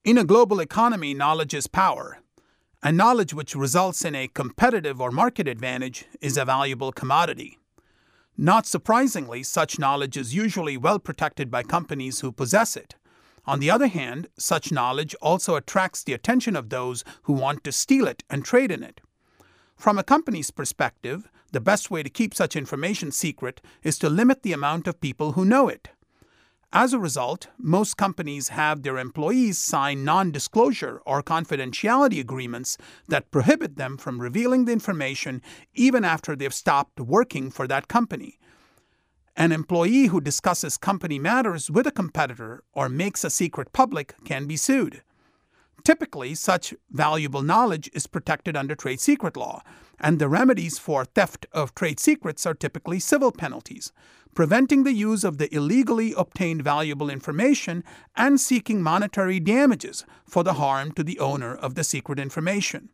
In a global economy, knowledge is power, and knowledge which results in a competitive or market advantage is a valuable commodity. Not surprisingly, such knowledge is usually well protected by companies who possess it. On the other hand, such knowledge also attracts the attention of those who want to steal it and trade in it. From a company's perspective, the best way to keep such information secret is to limit the amount of people who know it. As a result, most companies have their employees sign non-disclosure or confidentiality agreements that prohibit them from revealing the information even after they've stopped working for that company. An employee who discusses company matters with a competitor or makes a secret public can be sued. Typically, such valuable knowledge is protected under trade secret law, and the remedies for theft of trade secrets are typically civil penalties, preventing the use of the illegally obtained valuable information and seeking monetary damages for the harm to the owner of the secret information.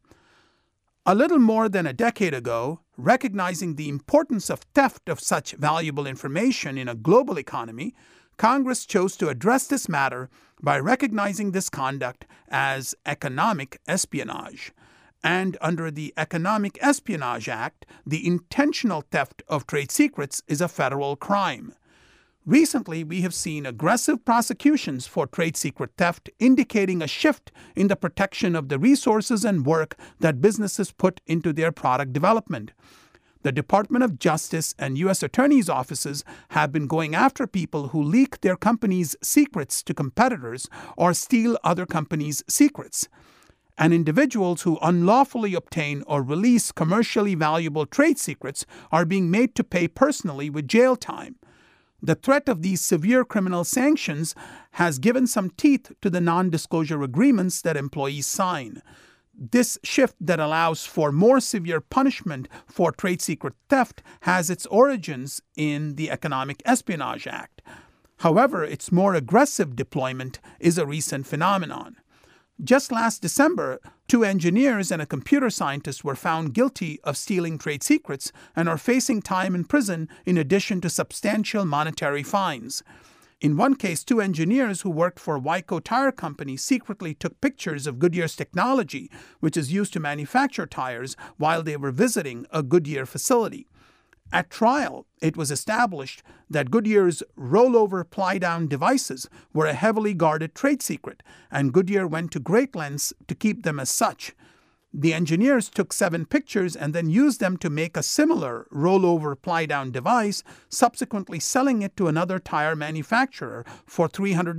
A little more than a decade ago, recognizing the importance of theft of such valuable information in a global economy, Congress chose to address this matter by recognizing this conduct as economic espionage. And under the Economic Espionage Act, the intentional theft of trade secrets is a federal crime. Recently, we have seen aggressive prosecutions for trade secret theft, indicating a shift in the protection of the resources and work that businesses put into their product development. The Department of Justice and U.S. attorneys' offices have been going after people who leak their company's secrets to competitors or steal other companies' secrets. And individuals who unlawfully obtain or release commercially valuable trade secrets are being made to pay personally with jail time. The threat of these severe criminal sanctions has given some teeth to the non-disclosure agreements that employees sign. This shift that allows for more severe punishment for trade secret theft has its origins in the Economic Espionage Act. However, its more aggressive deployment is a recent phenomenon. Just last December, 2 engineers and a computer scientist were found guilty of stealing trade secrets and are facing time in prison in addition to substantial monetary fines. In one case, 2 engineers who worked for Wyco Tire Company secretly took pictures of Goodyear's technology, which is used to manufacture tires, while they were visiting a Goodyear facility. At trial, it was established that Goodyear's rollover ply-down devices were a heavily guarded trade secret, and Goodyear went to great lengths to keep them as such. The engineers took 7 pictures and then used them to make a similar rollover ply-down device, subsequently selling it to another tire manufacturer for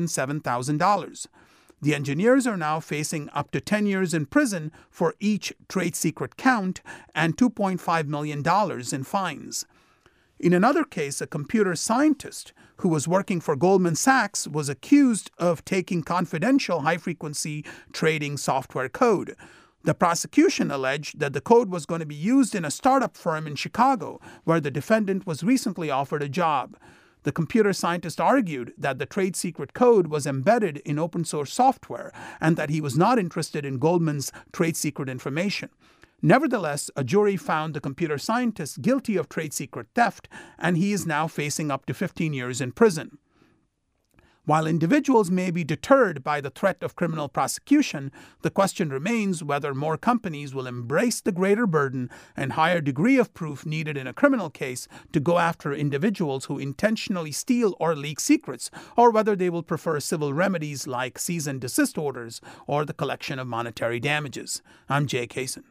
$307,000. The engineers are now facing up to 10 years in prison for each trade secret count and $2.5 million in fines. In another case, a computer scientist who was working for Goldman Sachs was accused of taking confidential high-frequency trading software code. The prosecution alleged that the code was going to be used in a startup firm in Chicago, where the defendant was recently offered a job. The computer scientist argued that the trade secret code was embedded in open source software and that he was not interested in Goldman's trade secret information. Nevertheless, a jury found the computer scientist guilty of trade secret theft, and he is now facing up to 15 years in prison. While individuals may be deterred by the threat of criminal prosecution, the question remains whether more companies will embrace the greater burden and higher degree of proof needed in a criminal case to go after individuals who intentionally steal or leak secrets, or whether they will prefer civil remedies like cease and desist orders or the collection of monetary damages. I'm Jay Kaysen.